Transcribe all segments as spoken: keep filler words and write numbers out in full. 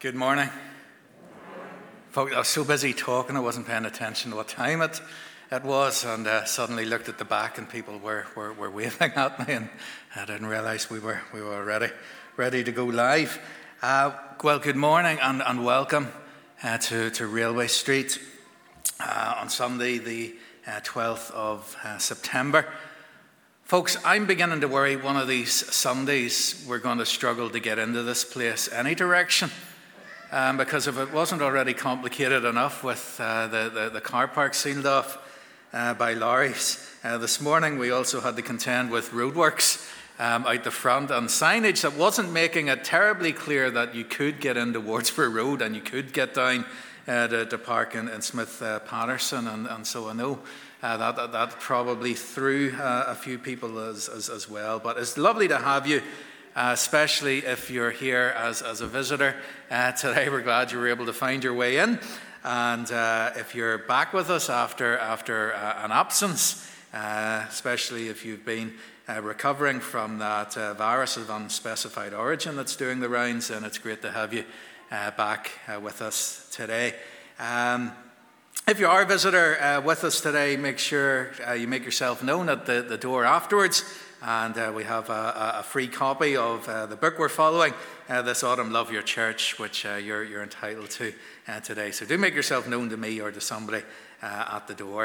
Good morning. Folks, I was so busy talking I wasn't paying attention to what time it, it was, and uh, suddenly looked at the back and people were, were, were waving at me, and I didn't realise we were we were ready ready to go live. Uh, well, good morning and, and welcome uh, to, to Railway Street uh, on Sunday the uh, twelfth of uh, September. Folks, I'm beginning to worry one of these Sundays we're going to struggle to get into this place any direction. Um, because if it wasn't already complicated enough with uh, the, the, the car park sealed off uh, by lorries, uh, this morning we also had to contend with roadworks um, out the front and signage that wasn't making it terribly clear that you could get into Wardsborough Road and you could get down uh, to, to park in, in Smith uh, Patterson. And, and so I know uh, that, that, that probably threw uh, a few people as, as, as well. But it's lovely to have you. Uh, especially if you're here as, as a visitor uh, today. We're glad you were able to find your way in. And uh, if you're back with us after, after uh, an absence, uh, especially if you've been uh, recovering from that uh, virus of unspecified origin that's doing the rounds, then it's great to have you uh, back uh, with us today. Um, if you are a visitor uh, with us today, make sure uh, you make yourself known at the, the door afterwards. And uh, we have a, a free copy of uh, the book we're following uh, this autumn, Love Your Church, which uh, you're, you're entitled to uh, today. So do make yourself known to me or to somebody uh, at the door.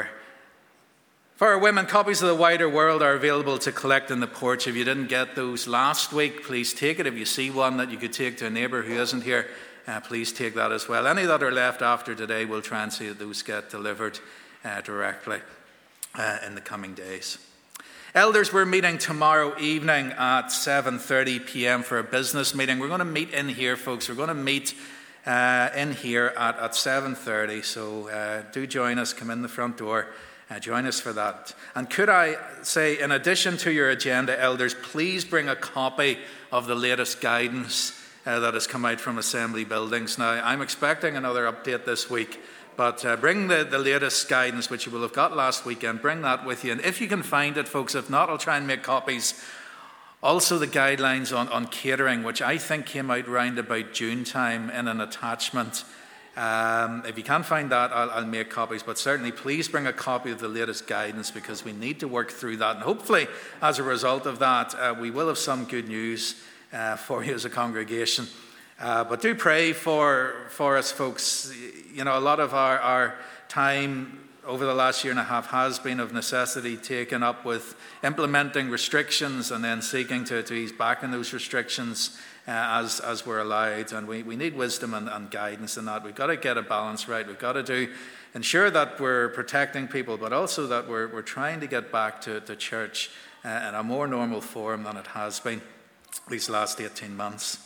For our women, copies of The Wider World are available to collect in the porch. If you didn't get those last week, please take it. If you see one that you could take to a neighbour who isn't here, uh, please take that as well. Any that are left after today, we'll try and see that those get delivered uh, directly uh, in the coming days. Elders, we're meeting tomorrow evening at seven thirty p.m. for a business meeting. We're going to meet in here, folks. We're going to meet uh, in here at, at seven thirty. So uh, do join us. Come in the front door. Uh, join us for that. And could I say, in addition to your agenda, elders, please bring a copy of the latest guidance uh, that has come out from Assembly Buildings. Now, I'm expecting another update this week. But uh, bring the, the latest guidance, which you will have got last weekend, bring that with you. And if you can find it, folks, if not, I'll try and make copies. Also the guidelines on, on catering, which I think came out round about June time in an attachment. Um, if you can't find that, I'll, I'll make copies. But certainly, please bring a copy of the latest guidance because we need to work through that. And hopefully, as a result of that, uh, we will have some good news uh, for you as a congregation. Uh, but do pray for for us, folks. You know, a lot of our, our time over the last year and a half has been of necessity taken up with implementing restrictions and then seeking to, to ease back in those restrictions uh, as as we're allowed. And we, we need wisdom and, and guidance in that. We've got to get a balance right. We've got to do ensure that we're protecting people, but also that we're we're trying to get back to, to church uh, in a more normal form than it has been these last eighteen months.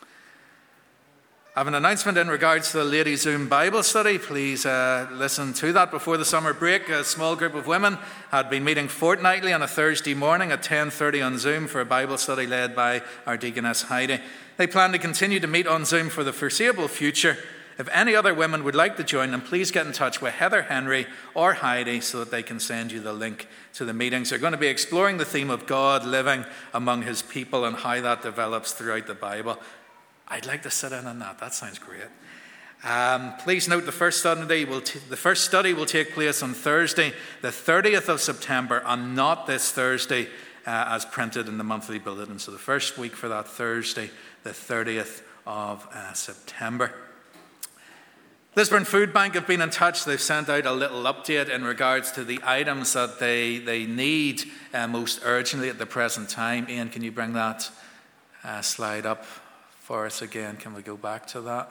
I have an announcement in regards to the Ladies Zoom Bible study. Please uh, listen to that before the summer break. A small group of women had been meeting fortnightly on a Thursday morning at ten thirty on Zoom for a Bible study led by our deaconess Heidi. They plan to continue to meet on Zoom for the foreseeable future. If any other women would like to join them, please get in touch with Heather Henry or Heidi so that they can send you the link to the meetings. They're going to be exploring the theme of God living among his people and how that develops throughout the Bible. I'd like to sit in on that. That sounds great. Um, please note the first study will t- the first study will take place on Thursday, the thirtieth of September, and not this Thursday uh, as printed in the monthly bulletin. So the first week for that Thursday, the thirtieth of uh, September. Lisburn Food Bank have been in touch. They've sent out a little update in regards to the items that they they need uh, most urgently at the present time. Ian, can you bring that uh, slide up for us again? Can we go back to that?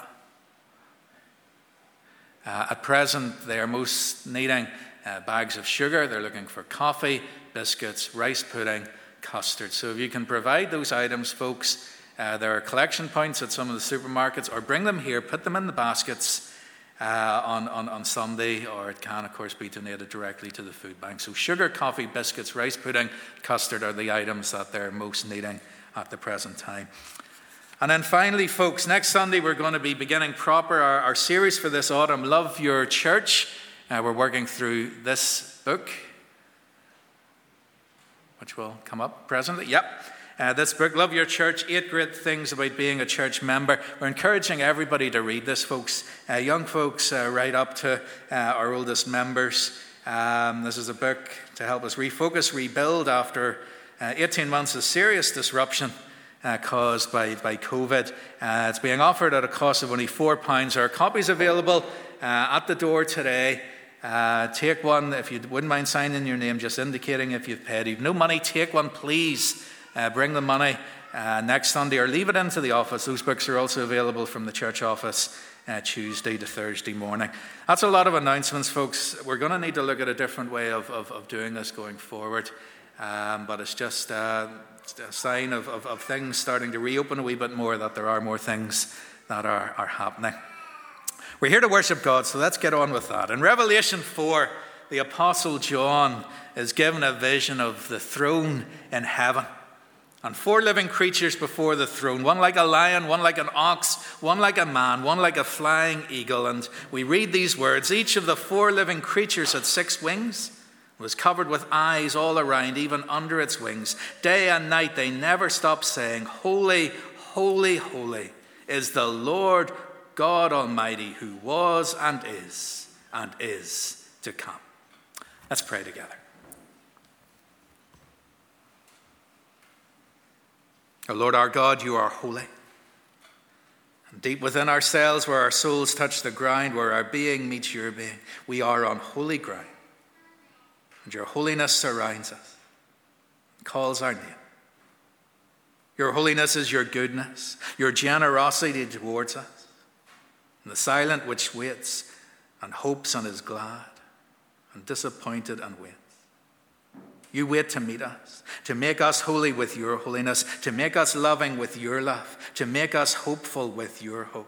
Uh, at present, they are most needing uh, bags of sugar. They're looking for coffee, biscuits, rice pudding, custard. So if you can provide those items, folks, uh, there are collection points at some of the supermarkets, or bring them here, put them in the baskets uh, on, on, on Sunday, or it can, of course, be donated directly to the food bank. So sugar, coffee, biscuits, rice pudding, custard are the items that they're most needing at the present time. And then finally, folks, next Sunday we're going to be beginning proper our, our series for this autumn, Love Your Church. Uh, we're working through this book, which will come up presently. Yep. Uh, this book, Love Your Church, Eight Great Things About Being a Church Member. We're encouraging everybody to read this, folks. Uh, young folks uh, right up to uh, our oldest members. Um, this is a book to help us refocus, rebuild after uh, eighteen months of serious disruption uh, caused by, by COVID. Uh, it's being offered at a cost of only four pounds. There are copies available uh, at the door today. Uh, take one. If you wouldn't mind signing your name, just indicating if you've paid. If you've no money, take one, please. Uh, bring the money uh, next Sunday or leave it into the office. Those books are also available from the church office uh, Tuesday to Thursday morning. That's a lot of announcements, folks. We're going to need to look at a different way of, of, of doing this going forward. Um, but it's just uh, a sign of, of, of things starting to reopen a wee bit more, that there are more things that are, are happening. We're here to worship God, so let's get on with that. In Revelation four, the Apostle John is given a vision of the throne in heaven. And four living creatures before the throne, one like a lion, one like an ox, one like a man, one like a flying eagle. And we read these words: each of the four living creatures had six wings, was covered with eyes all around, even under its wings. Day and night they never stopped saying, "Holy, holy, holy is the Lord God Almighty, who was and is and is to come." Let's pray together. O Lord our God, you are holy. And deep within ourselves, where our souls touch the ground, where our being meets your being, we are on holy ground. And your holiness surrounds us, calls our name. Your holiness is your goodness, your generosity towards us, and the silent which waits and hopes and is glad, and disappointed and waits. You wait to meet us, to make us holy with your holiness, to make us loving with your love, to make us hopeful with your hope.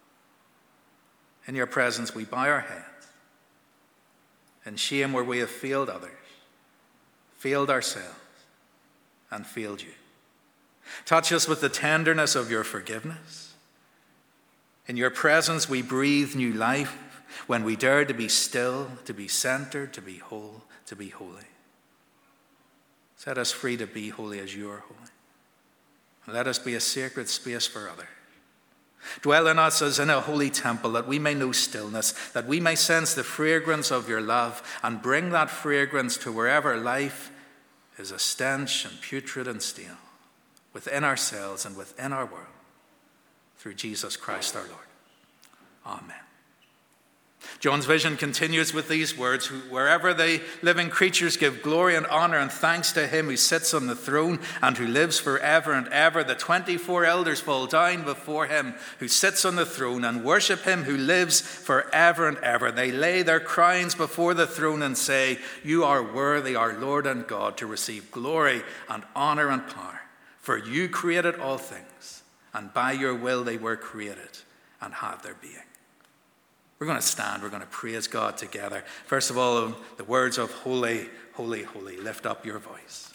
In your presence we bow our heads in shame where we have failed others, failed ourselves, and failed you. Touch us with the tenderness of your forgiveness. In your presence we breathe new life when we dare to be still, to be centered, to be whole, to be holy. Set us free to be holy as you are holy. And let us be a sacred space for others. Dwell in us as in a holy temple, that we may know stillness, that we may sense the fragrance of your love, and bring that fragrance to wherever life is a stench and putrid and stale, within ourselves and within our world, through Jesus Christ our Lord. Amen. John's vision continues with these words: wherever the living creatures give glory and honor and thanks to him who sits on the throne and who lives forever and ever, the twenty-four elders fall down before him who sits on the throne and worship him who lives forever and ever. They lay their crowns before the throne and say, "You are worthy, our Lord and God, to receive glory and honor and power. For you created all things, and by your will they were created and have their being." We're going to stand, we're going to praise God together. First of all, the words of holy, holy, holy. Lift up your voice.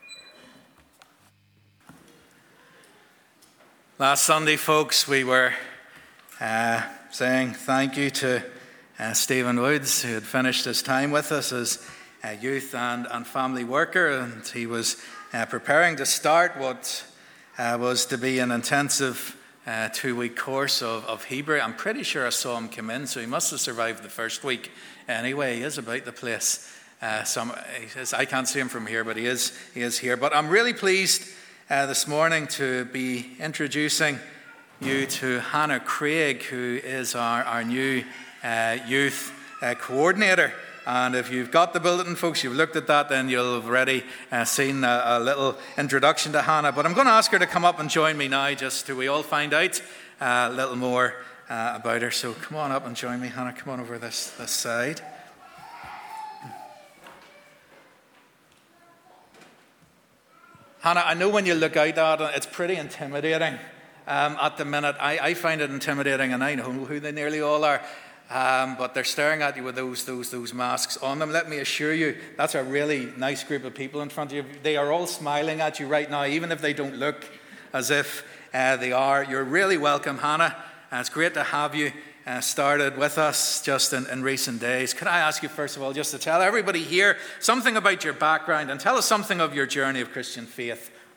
Last Sunday, folks, we were uh, saying thank you to uh, Stephen Woods, who had finished his time with us as a youth and, and family worker, and he was uh, preparing to start what uh, was to be an intensive Uh, two-week course of, of Hebrew. I'm pretty sure I saw him come in, so he must have survived the first week. Anyway, he is about the place. Uh, some, he says, I can't see him from here, but he is, he is here. But I'm really pleased uh, this morning to be introducing you to Hannah Craig, who is our, our new uh, youth uh, coordinator. And if you've got the bulletin, folks, you've looked at that, then you'll have already uh, seen a, a little introduction to Hannah. But I'm going to ask her to come up and join me now, just so we all find out uh, a little more uh, about her. So come on up and join me, Hannah. Come on over this, this side. Hannah, I know when you look out at it, it's pretty intimidating um, at the minute. I, I find it intimidating, and I know who they nearly all are. Um, but they're staring at you with those, those, those masks on them. Let me assure you, that's a really nice group of people in front of you. They are all smiling at you right now, even if they don't look as if uh, they are. You're really welcome, Hannah. Uh, it's great to have you uh, started with us just in, in recent days. Could I ask you, first of all, just to tell everybody here something about your background and tell us something of your journey of Christian faith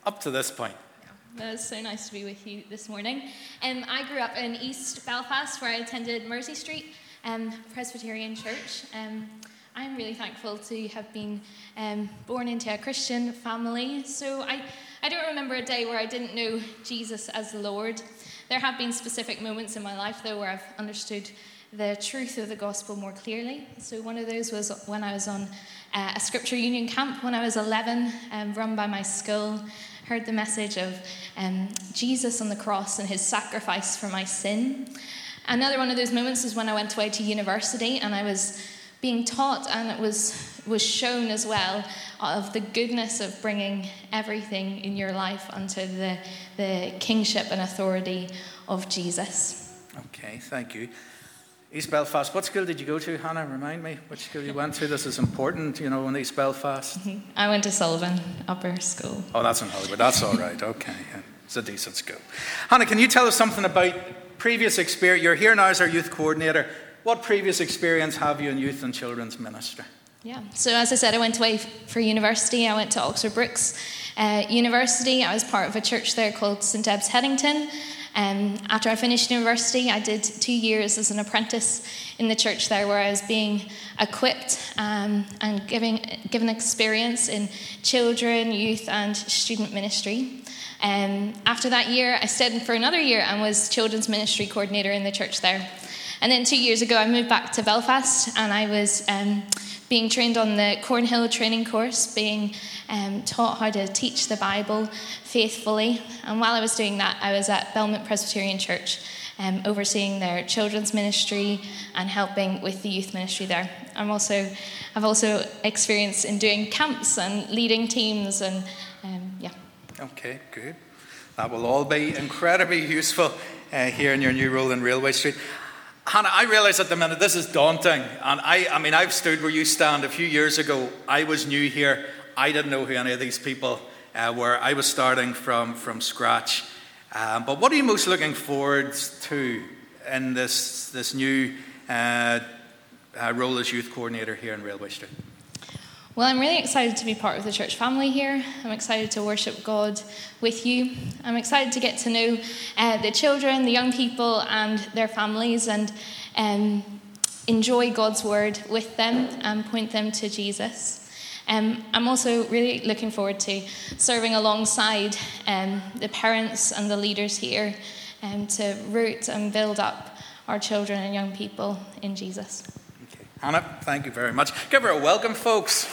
up to this point. Well, it's so nice to be with you this morning. Um, I grew up in East Belfast, where I attended Mersey Street um, Presbyterian Church. Um, I'm really thankful to have been um, born into a Christian family. So I, I don't remember a day where I didn't know Jesus as the Lord. There have been specific moments in my life, though, where I've understood the truth of the gospel more clearly. So one of those was when I was on uh, a scripture union camp when I was eleven, um, run by my school. Heard the message of um, Jesus on the cross and his sacrifice for my sin. Another one of those moments was when I went away to university and I was being taught, and it was was shown as well, of the goodness of bringing everything in your life unto the, the kingship and authority of Jesus. Okay, thank you. East Belfast, what school did you go to, Hannah? Remind me which school you went to. This is important, you know, in East Belfast. I went to Sullivan Upper School. Oh, that's in Hollywood. That's all right. Okay, yeah. It's a decent school. Hannah, can you tell us something about previous experience? You're here now as our youth coordinator. What previous experience have you in youth and children's ministry? Yeah, so as I said, I went away for university. I went to Oxford Brookes uh, University. I was part of a church there called St Ebbe's Headington. Um, after I finished university, I did two years as an apprentice in the church there, where I was being equipped um, and giving given experience in children, youth and student ministry. Um, after that year, I stayed for another year and was children's ministry coordinator in the church there. And then two years ago, I moved back to Belfast, and I was um, being trained on the Cornhill training course, being um, taught how to teach the Bible faithfully. And while I was doing that, I was at Belmont Presbyterian Church, um, overseeing their children's ministry and helping with the youth ministry there. I'm also, I've also experienced in doing camps and leading teams, and um, yeah. Okay, good. That will all be incredibly useful uh, here in your new role in Railway Street. Hannah, I realise at the minute this is daunting, and I, I mean, I've stood where you stand. A few years ago, I was new here. I didn't know who any of these people uh, were. I was starting from, from scratch. Um, but what are you most looking forward to in this, this new uh, uh, role as youth coordinator here in Railway Street? Well, I'm really excited to be part of the church family here. I'm excited to worship God with you. I'm excited to get to know uh, the children, the young people and their families, and um, enjoy God's word with them and point them to Jesus. Um, I'm also really looking forward to serving alongside um, the parents and the leaders here um, to root and build up our children and young people in Jesus. Hannah, thank you very much. Give her a welcome, folks.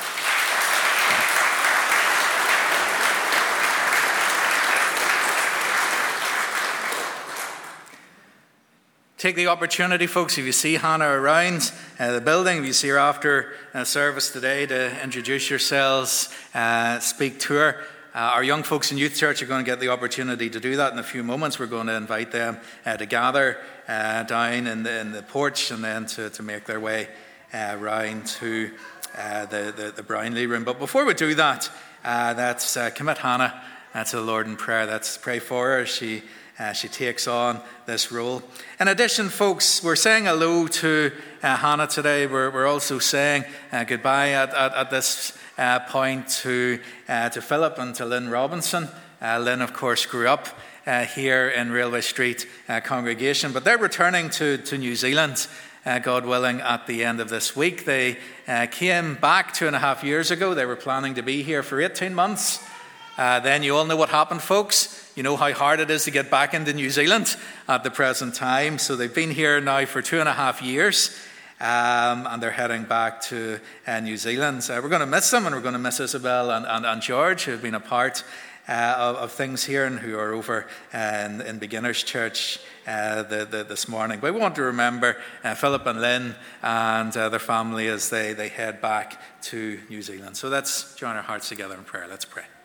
Take the opportunity, folks, if you see Hannah around uh, the building, if you see her after uh, service today, to introduce yourselves, uh, speak to her. Uh, our young folks in Youth Church are going to get the opportunity to do that in a few moments. We're going to invite them uh, to gather uh, down in the, in the porch, and then to, to make their way Uh, round to uh, the, the, the Brownlee room. But before we do that, uh, let's uh, commit Hannah uh, to the Lord in prayer. Let's pray for her as she, uh, she takes on this role. In addition, folks, we're saying hello to uh, Hannah today. We're, we're also saying uh, goodbye at, at, at this uh, point to, uh, to Philip and to Lynn Robinson. Uh, Lynn, of course, grew up uh, here in Railway Street uh, congregation, but they're returning to, to New Zealand, Uh, God willing, at the end of this week. They uh, came back two and a half years ago. They were planning to be here for eighteen months. Uh, then you all know what happened, folks. You know how hard it is to get back into New Zealand at the present time. So they've been here now for two and a half years. Um, and they're heading back to uh, New Zealand. Uh, we're going to miss them, and we're going to miss Isabel and, and, and George, who have been a part uh, of, of things here and who are over uh, in, in Beginners Church Uh, the, the, this morning. But we want to remember uh, Philip and Lynn and uh, their family as they, they head back to New Zealand. So let's join our hearts together in prayer. Let's pray.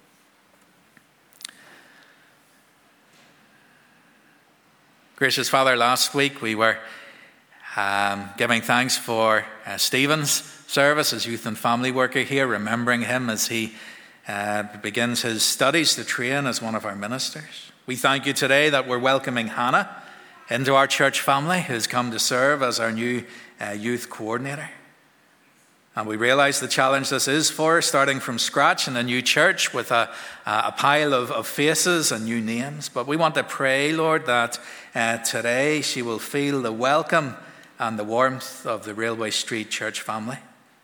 Gracious Father, last week we were um, giving thanks for uh, Stephen's service as youth and family worker here, remembering him as he uh, begins his studies to train as one of our ministers. We thank you today that we're welcoming Hannah into our church family, who's come to serve as our new uh, youth coordinator. And we realize the challenge this is for her, starting from scratch in a new church with a, a pile of, of faces and new names. But we want to pray, Lord, that uh, today she will feel the welcome and the warmth of the Railway Street Church family.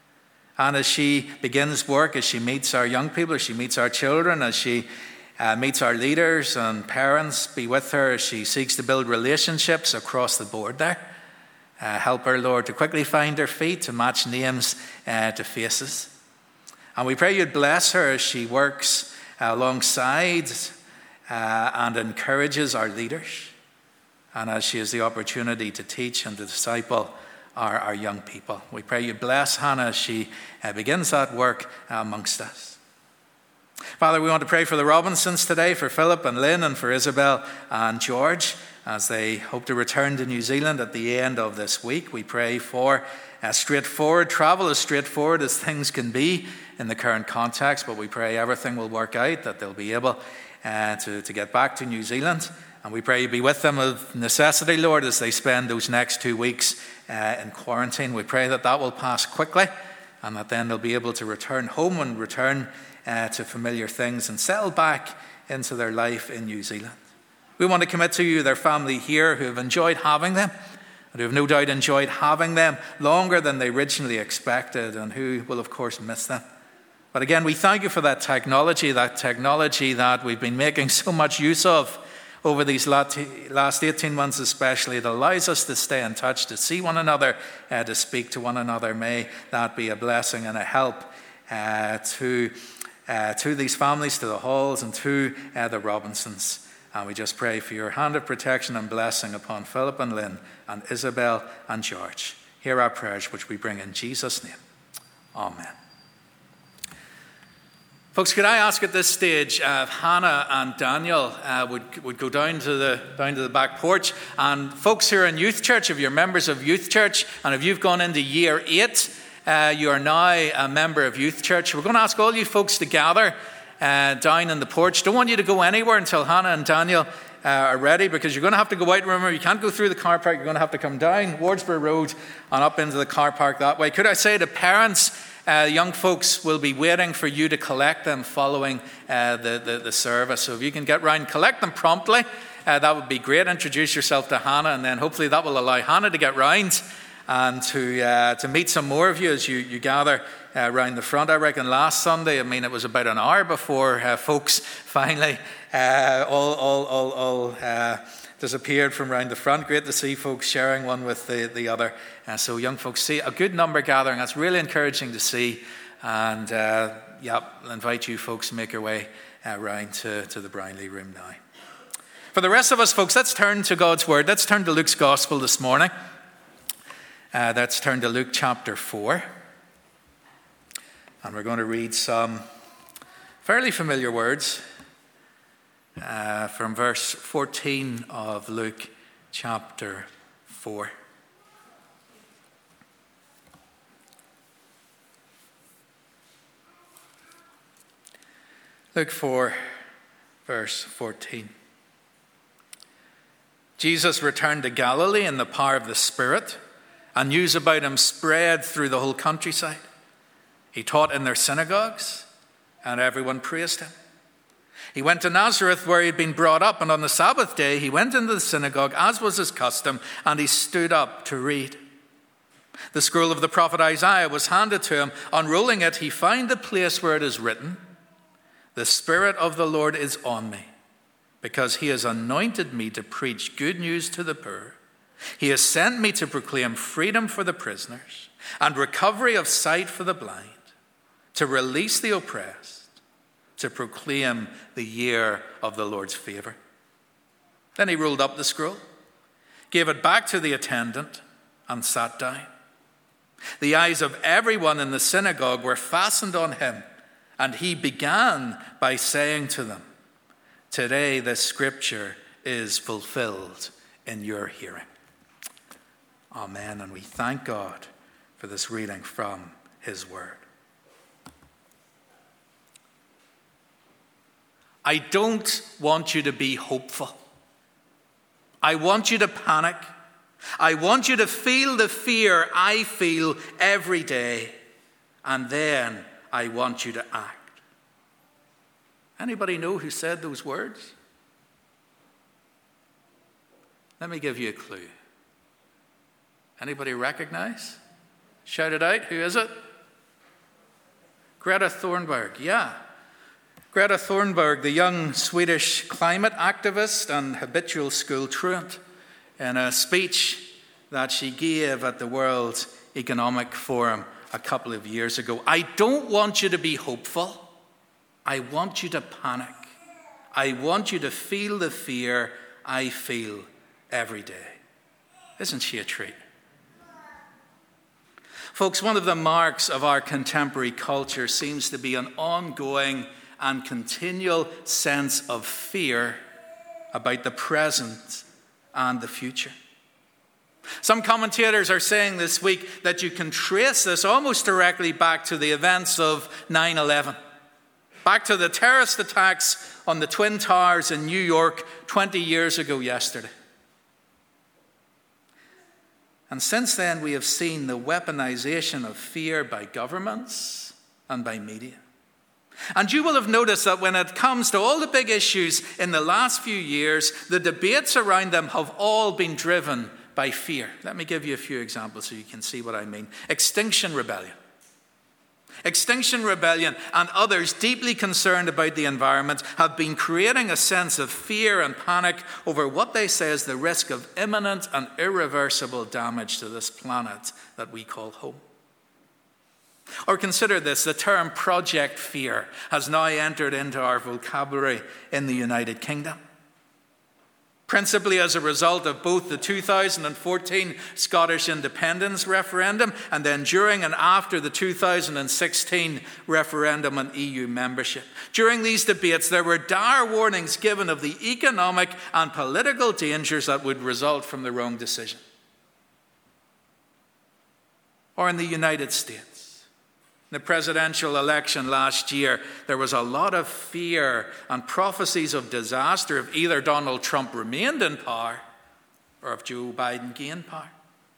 And as she begins work, as she meets our young people, as she meets our children, as she uh, meets our leaders and parents, be with her as she seeks to build relationships across the board there. Uh, help her, Lord, to quickly find her feet, to match names uh, to faces. And we pray you'd bless her as she works uh, alongside uh, and encourages our leaders, and as she has the opportunity to teach and to disciple our, our young people. We pray you bless Hannah as she uh, begins that work uh, amongst us. Father, we want to pray for the Robinsons today, for Philip and Lynn, and for Isabel and George, as they hope to return to New Zealand at the end of this week. We pray for uh, straightforward travel, as straightforward as things can be in the current context, but we pray everything will work out, that they'll be able uh, to, to get back to New Zealand. And we pray you be with them of necessity, Lord, as they spend those next two weeks uh, in quarantine. We pray that that will pass quickly, and that then they'll be able to return home and return uh, to familiar things and settle back into their life in New Zealand. We want to commit to you their family here, who have enjoyed having them, and who have no doubt enjoyed having them longer than they originally expected, and who will of course miss them. But again, we thank you for that technology, that technology that we've been making so much use of over these last eighteen months especially. It allows us to stay in touch, to see one another, uh, to speak to one another. May that be a blessing and a help uh, to, uh, to these families, to the Halls and to uh, the Robinsons. And we just pray for your hand of protection and blessing upon Philip and Lynn and Isabel and George. Hear our prayers, which we bring in Jesus' name. Amen. Folks, could I ask at this stage uh, if Hannah and Daniel uh, would would go down to the down to the back porch, and folks who are in youth church, if you're members of youth church, and if you've gone into year eight, uh, you are now a member of youth church. We're going to ask all you folks to gather uh, down in the porch. Don't want you to go anywhere until Hannah and Daniel uh, are ready, because you're going to have to go out. Remember, you can't go through the car park. You're going to have to come down Wardsborough Road and up into the car park that way. Could I say to parents, Uh, young folks will be waiting for you to collect them following uh, the, the, the service. So if you can get round, collect them promptly, uh, that would be great. Introduce yourself to Hannah, and then hopefully that will allow Hannah to get round and to uh, to meet some more of you as you, you gather uh, round the front. I reckon last Sunday, I mean, it was about an hour before uh, folks finally uh, all, all, all, all uh, disappeared from round the front. Great to see folks sharing one with the, the other. Uh, so young folks, see a good number gathering. That's really encouraging to see. And uh, yeah, I'll invite you folks to make your way uh, round to, to the Brownlee room now. For the rest of us, folks, let's turn to God's Word. Let's turn to Luke's Gospel this morning. Uh, let's turn to Luke chapter four. And we're going to read some fairly familiar words Uh, from verse fourteen of Luke chapter four. Luke four, verse fourteen. Jesus returned to Galilee in the power of the Spirit, and news about him spread through the whole countryside. He taught in their synagogues, and everyone praised him. He went to Nazareth, where he had been brought up, and on the Sabbath day he went into the synagogue, as was his custom, and he stood up to read. The scroll of the prophet Isaiah was handed to him. Unrolling it, he found the place where it is written, "The Spirit of the Lord is on me, because he has anointed me to preach good news to the poor. He has sent me to proclaim freedom for the prisoners and recovery of sight for the blind, to release the oppressed, to proclaim the year of the Lord's favor." Then he rolled up the scroll, gave it back to the attendant, and sat down. The eyes of everyone in the synagogue were fastened on him, and he began by saying to them, "Today this scripture is fulfilled in your hearing." Amen. And we thank God for this reading from his word. I don't want you to be hopeful. I want you to panic. I want you to feel the fear I feel every day. and then I want you to act. Anybody know who said those words? Let me give you a clue. Anybody recognize? Shout it out. Who is it? Greta Thunberg. Yeah. Greta Thunberg, the young Swedish climate activist and habitual school truant, in a speech that she gave at the World Economic Forum a couple of years ago. I don't want you to be hopeful. I want you to panic. I want you to feel the fear I feel every day. Isn't she a treat? Folks, one of the marks of our contemporary culture seems to be an ongoing and continual sense of fear about the present and the future. Some commentators are saying this week that you can trace this almost directly back to the events of nine eleven, back to the terrorist attacks on the Twin Towers in New York twenty years ago yesterday. And since then, we have seen the weaponization of fear by governments and by media. And you will have noticed that when it comes to all the big issues in the last few years, the debates around them have all been driven by fear. Let me give you a few examples so you can see what I mean. Extinction Rebellion. Extinction Rebellion and others deeply concerned about the environment have been creating a sense of fear and panic over what they say is the risk of imminent and irreversible damage to this planet that we call home. Or consider this, the term Project Fear has now entered into our vocabulary in the United Kingdom. Principally as a result of both the two thousand fourteen Scottish independence referendum and then during and after the two thousand sixteen referendum on E U membership. During these debates, there were dire warnings given of the economic and political dangers that would result from the wrong decision. Or in the United States, in the presidential election last year, there was a lot of fear and prophecies of disaster if either Donald Trump remained in power or if Joe Biden gained power.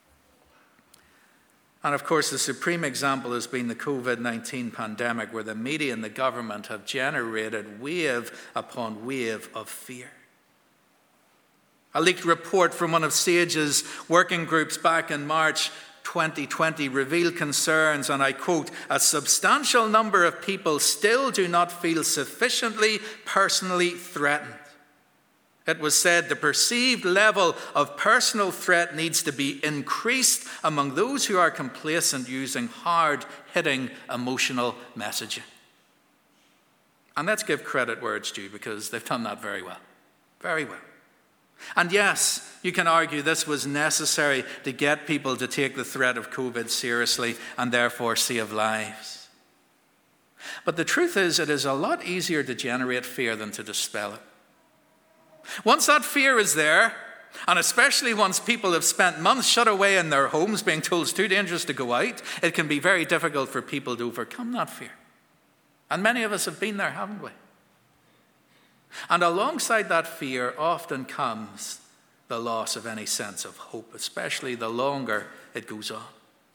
And of course, the supreme example has been the covid nineteen pandemic, where the media and the government have generated wave upon wave of fear. A leaked report from one of SAGE's working groups back in March twenty twenty revealed concerns, and I quote, "A substantial number of people still do not feel sufficiently personally threatened." It was said the perceived level of personal threat needs to be increased among those who are complacent using hard-hitting emotional messaging. And let's give credit where it's due, because they've done that very well. Very well. And yes, you can argue this was necessary to get people to take the threat of COVID seriously and therefore save lives. But the truth is, it is a lot easier to generate fear than to dispel it. Once that fear is there, and especially once people have spent months shut away in their homes being told it's too dangerous to go out, it can be very difficult for people to overcome that fear. And many of us have been there, haven't we? And alongside that fear often comes the loss of any sense of hope, especially the longer it goes on.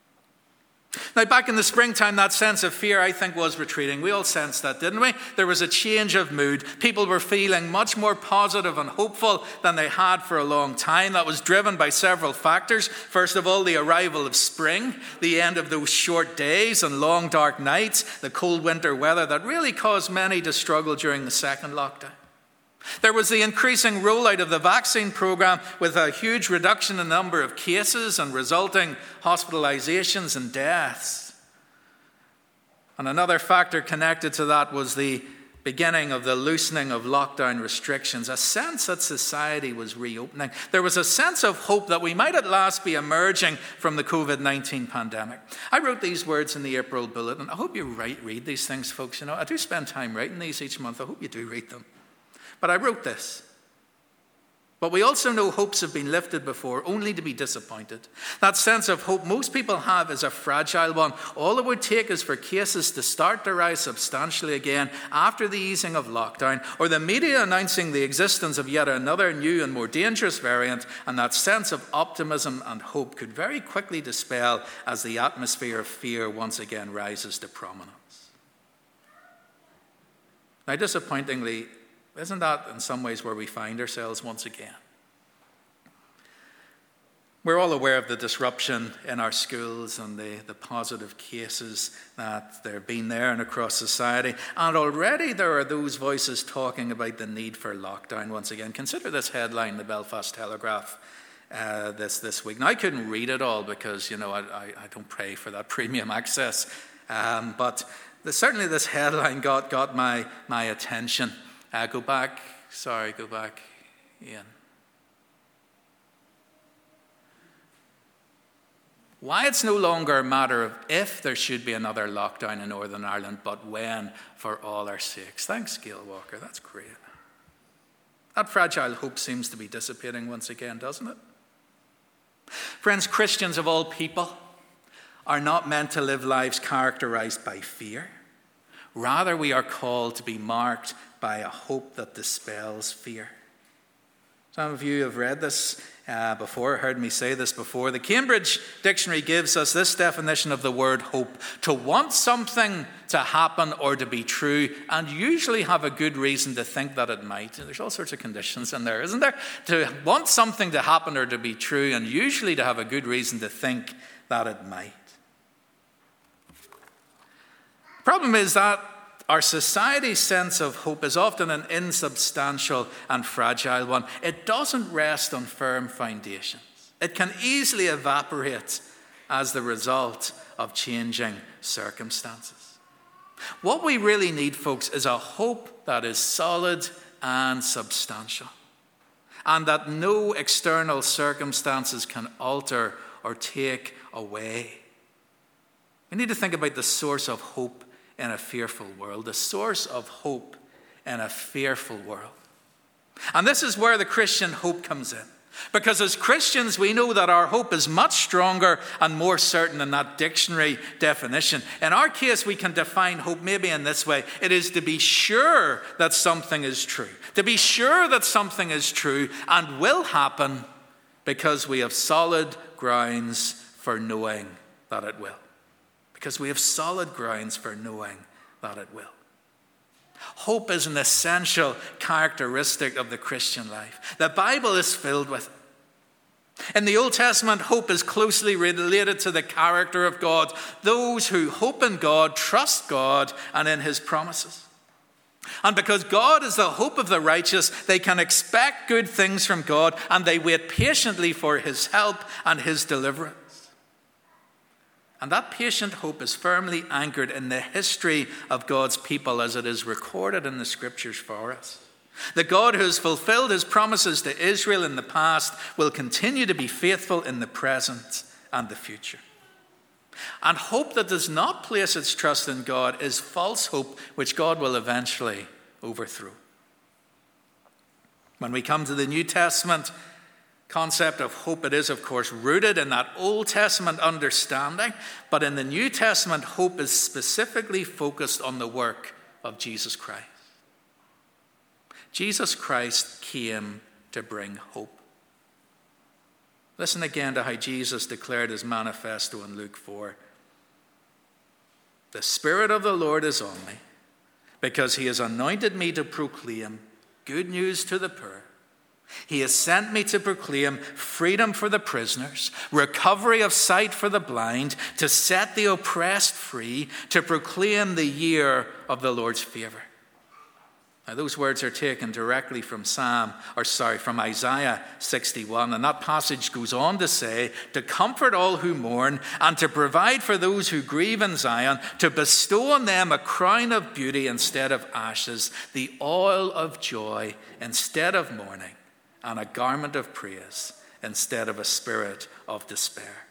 Now, back in the springtime, that sense of fear, I think, was retreating. We all sensed that, didn't we? There was a change of mood. People were feeling much more positive and hopeful than they had for a long time. That was driven by several factors. First of all, the arrival of spring, the end of those short days and long dark nights, the cold winter weather that really caused many to struggle during the second lockdown. There was the increasing rollout of the vaccine program with a huge reduction in the number of cases and resulting hospitalizations and deaths. And another factor connected to that was the beginning of the loosening of lockdown restrictions, a sense that society was reopening. There was a sense of hope that we might at last be emerging from the covid nineteen pandemic. I wrote these words in the April bulletin. I hope you write, read these things, folks. You know, I do spend time writing these each month. I hope you do read them. But I wrote this. But we also know hopes have been lifted before, only to be disappointed. That sense of hope most people have is a fragile one. All it would take is for cases to start to rise substantially again after the easing of lockdown, or the media announcing the existence of yet another new and more dangerous variant, and that sense of optimism and hope could very quickly dispel as the atmosphere of fear once again rises to prominence. Now, disappointingly, isn't that in some ways where we find ourselves once again? We're all aware of the disruption in our schools and the, the positive cases that there have been there and across society. And already there are those voices talking about the need for lockdown once again. Consider this headline in the Belfast Telegraph uh, this, this week. Now, I couldn't read it all because, you know, I, I, I don't pay for that premium access. Um, but the, certainly this headline got, got my, my attention. Uh, go back. Sorry, go back, Ian. Why it's no longer a matter of if there should be another lockdown in Northern Ireland, but when, for all our sakes. Thanks, Gail Walker. That's great. That fragile hope seems to be dissipating once again, doesn't it? Friends, Christians of all people are not meant to live lives characterized by fear. Rather, we are called to be marked by a hope that dispels fear. Some of you have read this uh, before, heard me say this before. The Cambridge Dictionary gives us this definition of the word hope: to want something to happen or to be true, and usually have a good reason to think that it might. There's all sorts of conditions in there, isn't there? To want something to happen or to be true, and usually to have a good reason to think that it might. Problem is that our society's sense of hope is often an insubstantial and fragile one. It doesn't rest on firm foundations. It can easily evaporate as the result of changing circumstances. What we really need, folks, is a hope that is solid and substantial, and that no external circumstances can alter or take away. We need to think about the source of hope in a fearful world, the source of hope in a fearful world. And this is where the Christian hope comes in. Because as Christians, we know that our hope is much stronger and more certain than that dictionary definition. In our case, we can define hope maybe in this way: it is to be sure that something is true. To be sure that something is true and will happen because we have solid grounds for knowing that it will. Because we have solid grounds for knowing that it will. Hope is an essential characteristic of the Christian life. The Bible is filled with it. In the Old Testament, hope is closely related to the character of God. Those who hope in God trust God and in his promises. And because God is the hope of the righteous, they can expect good things from God, and they wait patiently for his help and his deliverance. And that patient hope is firmly anchored in the history of God's people as it is recorded in the scriptures for us. The God who has fulfilled his promises to Israel in the past will continue to be faithful in the present and the future. And hope that does not place its trust in God is false hope, which God will eventually overthrow. When we come to the New Testament concept of hope, it is, of course, rooted in that Old Testament understanding, but in the New Testament, hope is specifically focused on the work of Jesus Christ. Jesus Christ came to bring hope. Listen again to how Jesus declared his manifesto in Luke four. The Spirit of the Lord is on me, because he has anointed me to proclaim good news to the poor. He has sent me to proclaim freedom for the prisoners, recovery of sight for the blind, to set the oppressed free, to proclaim the year of the Lord's favor. Now, those words are taken directly from Psalm, or sorry, from Isaiah sixty-one, and that passage goes on to say, to comfort all who mourn, and to provide for those who grieve in Zion, to bestow on them a crown of beauty instead of ashes, the oil of joy instead of mourning, and a garment of praise instead of a spirit of despair.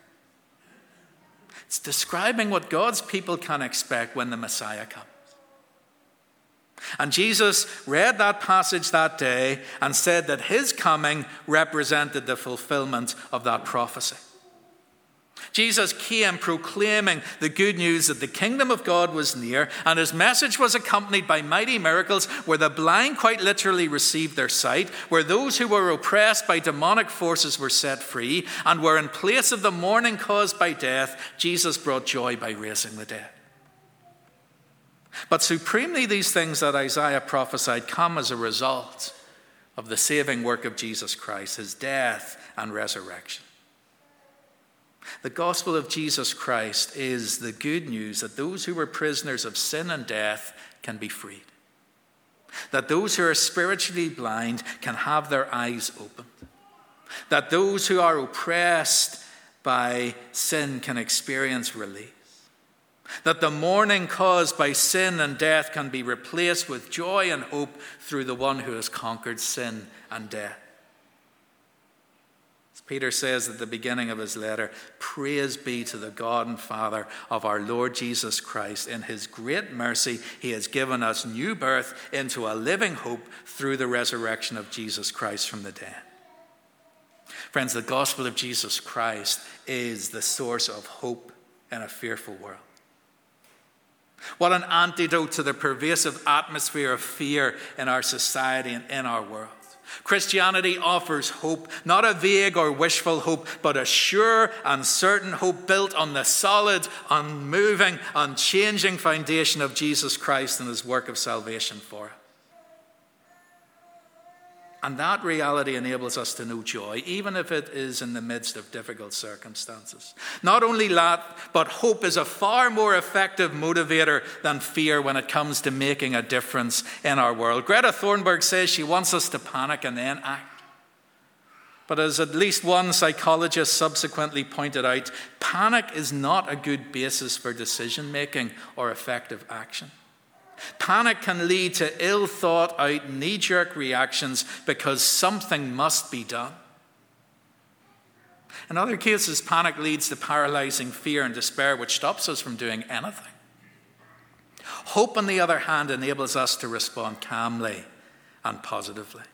It's describing what God's people can expect when the Messiah comes. And Jesus read that passage that day and said that his coming represented the fulfillment of that prophecy. Jesus came proclaiming the good news that the kingdom of God was near, and his message was accompanied by mighty miracles where the blind quite literally received their sight, where those who were oppressed by demonic forces were set free, and where in place of the mourning caused by death, Jesus brought joy by raising the dead. But supremely, these things that Isaiah prophesied come as a result of the saving work of Jesus Christ, his death and resurrection. The gospel of Jesus Christ is the good news that those who were prisoners of sin and death can be freed. That those who are spiritually blind can have their eyes opened. That those who are oppressed by sin can experience release. That the mourning caused by sin and death can be replaced with joy and hope through the one who has conquered sin and death. As Peter says at the beginning of his letter, praise be to the God and Father of our Lord Jesus Christ. In his great mercy, he has given us new birth into a living hope through the resurrection of Jesus Christ from the dead. Friends, the gospel of Jesus Christ is the source of hope in a fearful world. What an antidote to the pervasive atmosphere of fear in our society and in our world. Christianity offers hope, not a vague or wishful hope, but a sure and certain hope built on the solid, unmoving, unchanging foundation of Jesus Christ and his work of salvation for us. And that reality enables us to know joy, even if it is in the midst of difficult circumstances. Not only that, but hope is a far more effective motivator than fear when it comes to making a difference in our world. Greta Thunberg says she wants us to panic and then act. But as at least one psychologist subsequently pointed out, panic is not a good basis for decision-making or effective action. Panic can lead to ill-thought-out, knee-jerk reactions because something must be done. In other cases, panic leads to paralyzing fear and despair, which stops us from doing anything. Hope, on the other hand, enables us to respond calmly and positively.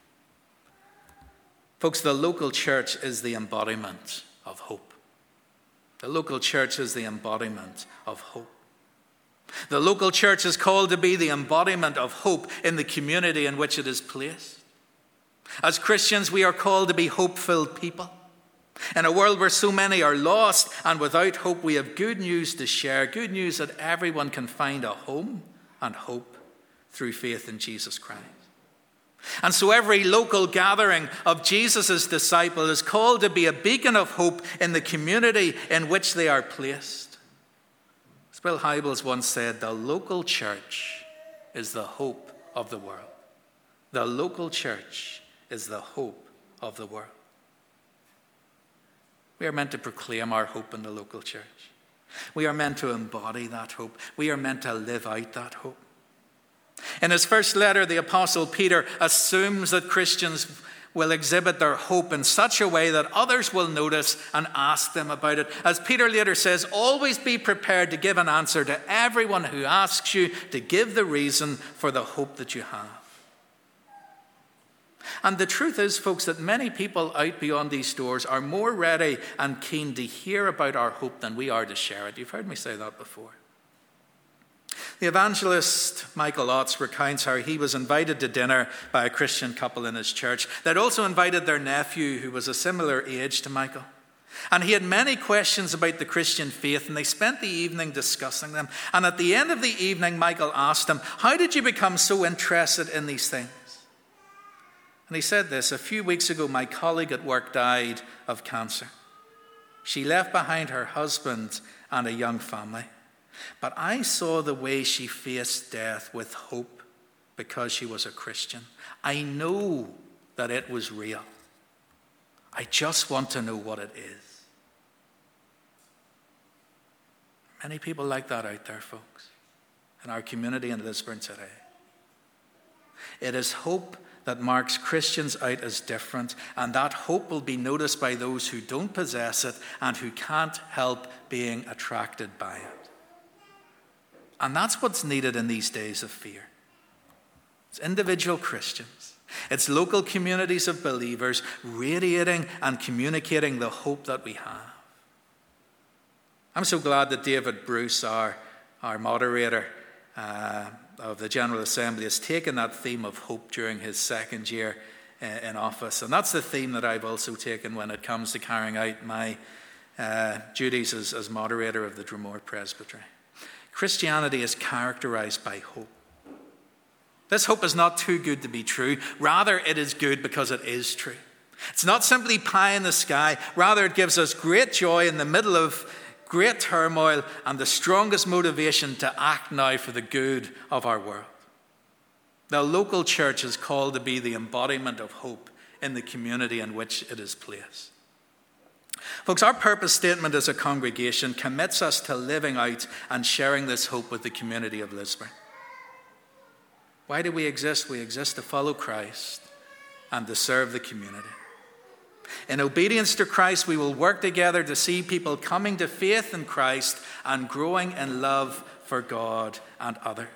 Folks, the local church is the embodiment of hope. The local church is the embodiment of hope. The local church is called to be the embodiment of hope in the community in which it is placed. As Christians, we are called to be hope-filled people. In a world where so many are lost and without hope, we have good news to share, good news that everyone can find a home and hope through faith in Jesus Christ. And so every local gathering of Jesus' disciples is called to be a beacon of hope in the community in which they are placed. Bill Hybels once said, the local church is the hope of the world. The local church is the hope of the world. We are meant to proclaim our hope in the local church. We are meant to embody that hope. We are meant to live out that hope. In his first letter, the Apostle Peter assumes that Christians will exhibit their hope in such a way that others will notice and ask them about it. As Peter later says, always be prepared to give an answer to everyone who asks you to give the reason for the hope that you have. And the truth is, folks, that many people out beyond these doors are more ready and keen to hear about our hope than we are to share it. You've heard me say that before. The evangelist Michael Otts recounts how he was invited to dinner by a Christian couple in his church. They'd also invited their nephew, who was a similar age to Michael. And he had many questions about the Christian faith, and they spent the evening discussing them. And at the end of the evening, Michael asked him, how did you become so interested in these things? And he said this, a few weeks ago, my colleague at work died of cancer. She left behind her husband and a young family. But I saw the way she faced death with hope because she was a Christian. I know that it was real. I just want to know what it is. Many people like that out there, folks, in our community in Lisburn today. It is hope that marks Christians out as different, and that hope will be noticed by those who don't possess it and who can't help being attracted by it. And that's what's needed in these days of fear. It's individual Christians. It's local communities of believers radiating and communicating the hope that we have. I'm so glad that David Bruce, our, our moderator uh, of the General Assembly, has taken that theme of hope during his second year uh, in office. And that's the theme that I've also taken when it comes to carrying out my uh, duties as, as moderator of the Dromore Presbytery. Christianity is characterized by hope. This hope is not too good to be true. Rather, it is good because it is true. It's not simply pie in the sky. Rather, it gives us great joy in the middle of great turmoil and the strongest motivation to act now for the good of our world. The local church is called to be the embodiment of hope in the community in which it is placed. Folks, our purpose statement as a congregation commits us to living out and sharing this hope with the community of Lisburn. Why do we exist? We exist to follow Christ and to serve the community. In obedience to Christ, we will work together to see people coming to faith in Christ and growing in love for God and others.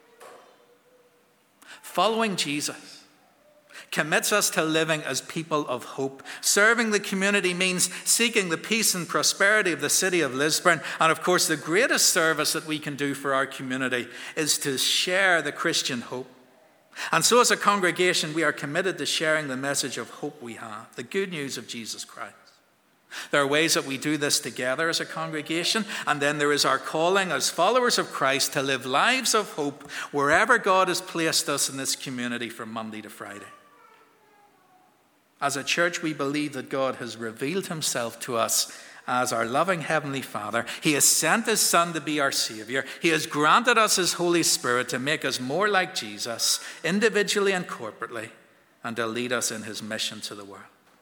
Following Jesus commits us to living as people of hope. Serving the community means seeking the peace and prosperity of the city of Lisburn. And of course, the greatest service that we can do for our community is to share the Christian hope. And so as a congregation, we are committed to sharing the message of hope we have, the good news of Jesus Christ. There are ways that we do this together as a congregation, and then there is our calling as followers of Christ to live lives of hope wherever God has placed us in this community from Monday to Friday. As a church, we believe that God has revealed himself to us as our loving Heavenly Father. He has sent his Son to be our Savior. He has granted us his Holy Spirit to make us more like Jesus, individually and corporately, and to lead us in his mission to the world.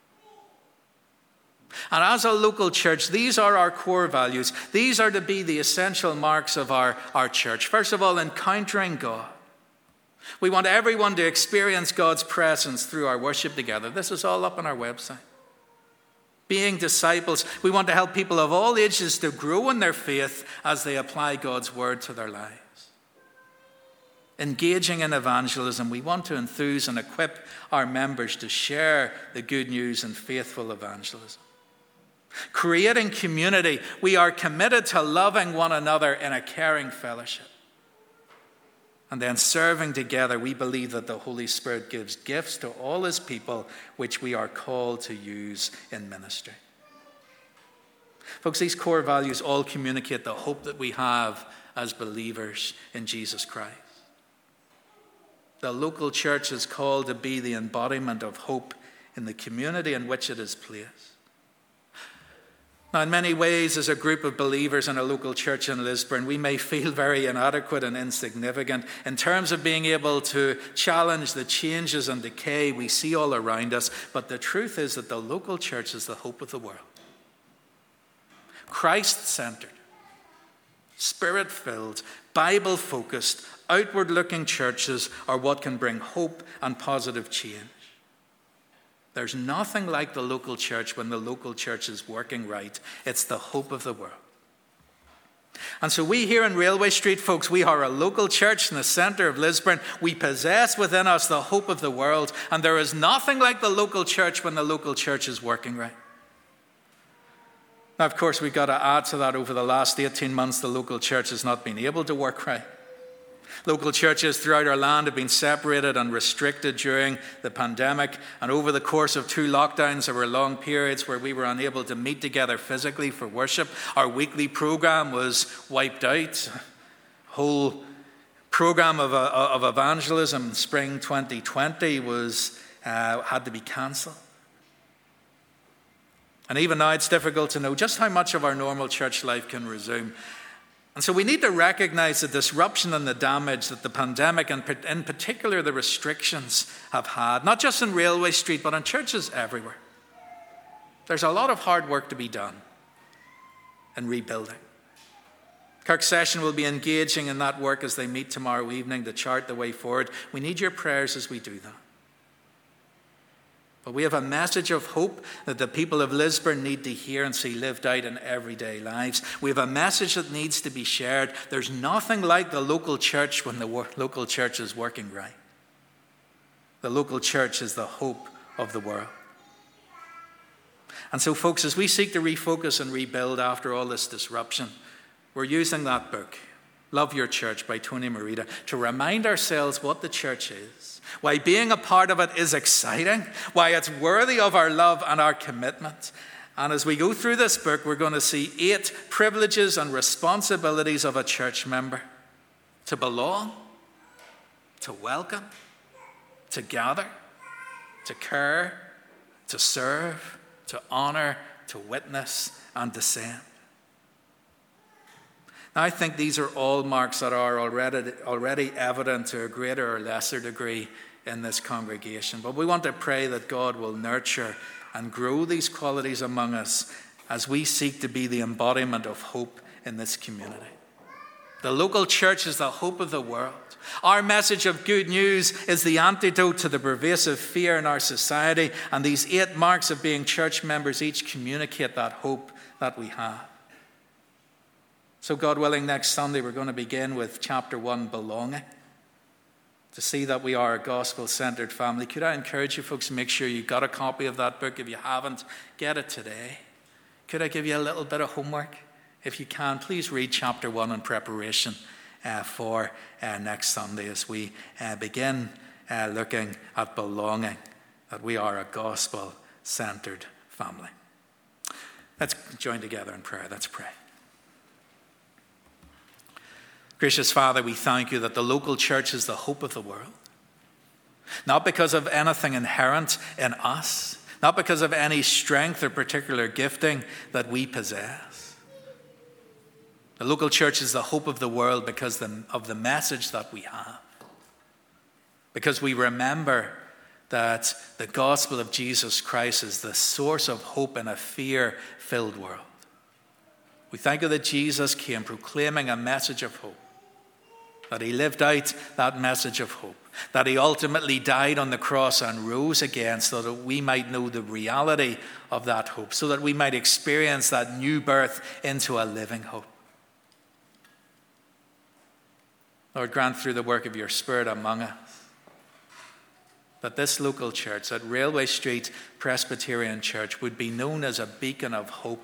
And as a local church, these are our core values. These are to be the essential marks of our, our church. First of all, encountering God. We want everyone to experience God's presence through our worship together. This is all up on our website. Being disciples, we want to help people of all ages to grow in their faith as they apply God's word to their lives. Engaging in evangelism, we want to enthuse and equip our members to share the good news in faithful evangelism. Creating community, we are committed to loving one another in a caring fellowship. And then serving together, we believe that the Holy Spirit gives gifts to all his people, which we are called to use in ministry. Folks, these core values all communicate the hope that we have as believers in Jesus Christ. The local church is called to be the embodiment of hope in the community in which it is placed. Now, in many ways, as a group of believers in a local church in Lisburn, we may feel very inadequate and insignificant in terms of being able to challenge the changes and decay we see all around us. But the truth is that the local church is the hope of the world. Christ-centered, Spirit-filled, Bible-focused, outward-looking churches are what can bring hope and positive change. There's nothing like the local church when the local church is working right. It's the hope of the world. And so we here in Railway Street, folks, we are a local church in the centre of Lisburn. We possess within us the hope of the world. And there is nothing like the local church when the local church is working right. Now, of course, we've got to add to that over the last eighteen months, the local church has not been able to work right. Local churches throughout our land have been separated and restricted during the pandemic, and over the course of two lockdowns there were long periods where we were unable to meet together physically for worship. Our weekly program was wiped out. Whole program of, uh, of evangelism in spring twenty twenty was uh, had to be cancelled. And even now it's difficult to know just how much of our normal church life can resume. And so we need to recognize the disruption and the damage that the pandemic, and in particular the restrictions, have had, not just in Railway Street, but in churches everywhere. There's a lot of hard work to be done in rebuilding. Kirk Session will be engaging in that work as they meet tomorrow evening to chart the way forward. We need your prayers as we do that. But we have a message of hope that the people of Lisburn need to hear and see lived out in everyday lives. We have a message that needs to be shared. There's nothing like the local church when the local church is working right. The local church is the hope of the world. And so, folks, as we seek to refocus and rebuild after all this disruption, we're using that book, Love Your Church by Tony Merida, to remind ourselves what the church is, why being a part of it is exciting, why it's worthy of our love and our commitment. And as we go through this book, we're going to see eight privileges and responsibilities of a church member: to belong, to welcome, to gather, to care, to serve, to honor, to witness, and to send. Now, I think these are all marks that are already, already evident to a greater or lesser degree in this congregation. But we want to pray that God will nurture and grow these qualities among us as we seek to be the embodiment of hope in this community. The local church is the hope of the world. Our message of good news is the antidote to the pervasive fear in our society, and these eight marks of being church members each communicate that hope that we have. So, God willing, next Sunday we're going to begin with chapter one, belonging, to see that we are a gospel-centered family. Could I encourage you folks to make sure you got a copy of that book? If you haven't, get it today. Could I give you a little bit of homework? If you can, please read chapter one in preparation uh, for uh, next Sunday as we uh, begin uh, looking at belonging, that we are a gospel-centered family. Let's join together in prayer. Let's pray. Gracious Father, we thank you that the local church is the hope of the world. Not because of anything inherent in us, not because of any strength or particular gifting that we possess. The local church is the hope of the world because of the message that we have. Because we remember that the gospel of Jesus Christ is the source of hope in a fear-filled world. We thank you that Jesus came proclaiming a message of hope, that he lived out that message of hope, that he ultimately died on the cross and rose again so that we might know the reality of that hope, so that we might experience that new birth into a living hope. Lord, grant through the work of your Spirit among us that this local church, that Railway Street Presbyterian Church, would be known as a beacon of hope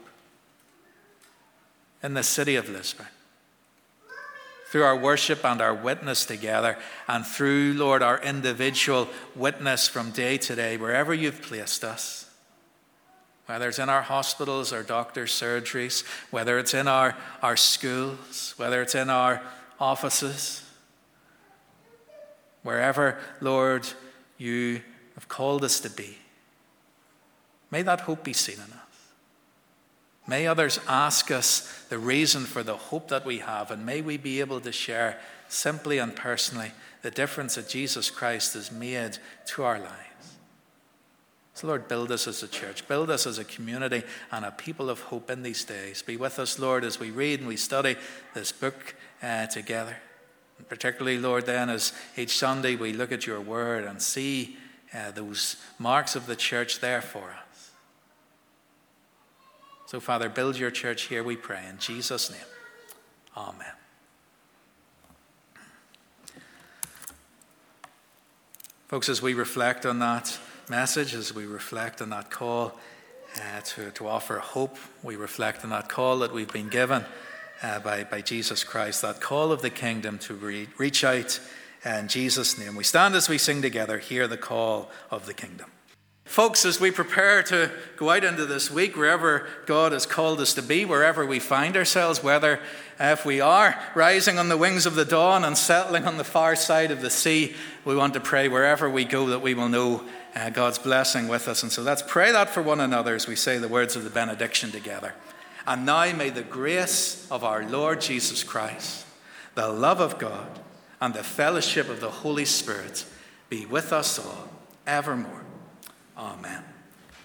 in the city of Lisburn. Through our worship and our witness together, and through, Lord, our individual witness from day to day, wherever you've placed us, whether it's in our hospitals or doctors' surgeries, whether it's in our, our schools, whether it's in our offices, wherever, Lord, you have called us to be. May that hope be seen in us. May others ask us the reason for the hope that we have, and may we be able to share simply and personally the difference that Jesus Christ has made to our lives. So, Lord, build us as a church, build us as a community and a people of hope in these days. Be with us, Lord, as we read and we study this book uh, together. And particularly, Lord, then, as each Sunday we look at your word and see uh, those marks of the church there for us. So, Father, build your church here, we pray, in Jesus' name. Amen. Folks, as we reflect on that message, as we reflect on that call uh, to, to offer hope, we reflect on that call that we've been given uh, by, by Jesus Christ, that call of the kingdom to re- reach out in Jesus' name. We stand as we sing together, hear the call of the kingdom. Folks, as we prepare to go out into this week, wherever God has called us to be, wherever we find ourselves, whether if we are rising on the wings of the dawn and settling on the far side of the sea, we want to pray wherever we go that we will know uh, God's blessing with us. And so let's pray that for one another as we say the words of the benediction together. And now may the grace of our Lord Jesus Christ, the love of God, and the fellowship of the Holy Spirit be with us all evermore. Amen.